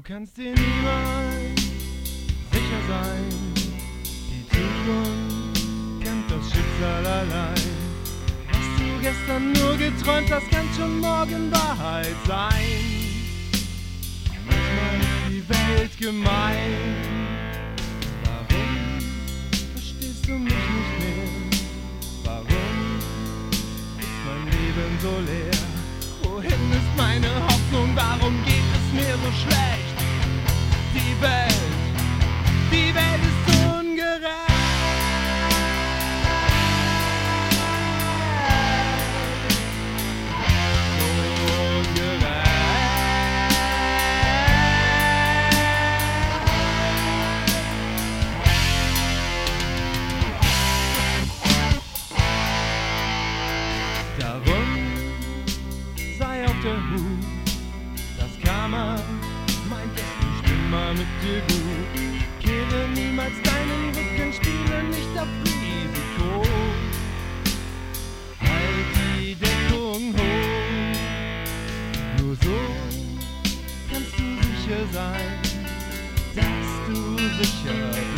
kannst dir niemals sicher sein. Die Zukunft kennt das Schicksal allein. Was du gestern nur geträumt hast, kann schon morgen Wahrheit sein. Manchmal ist die Welt gemein. Warum verstehst du mich nicht mehr? Warum ist mein Leben so leer? Wohin ist meine Hoffnung? Warum geht es mir so schlecht? Die Welt ist so ungerecht. Darum sei auf der Hut, das Karma meint es nicht immer mit dir gut. Kehre niemals deinen Rücken, spiele nicht auf Risiko. Halt die Deckung hoch, nur so kannst du sicher sein, dass du sicher bist.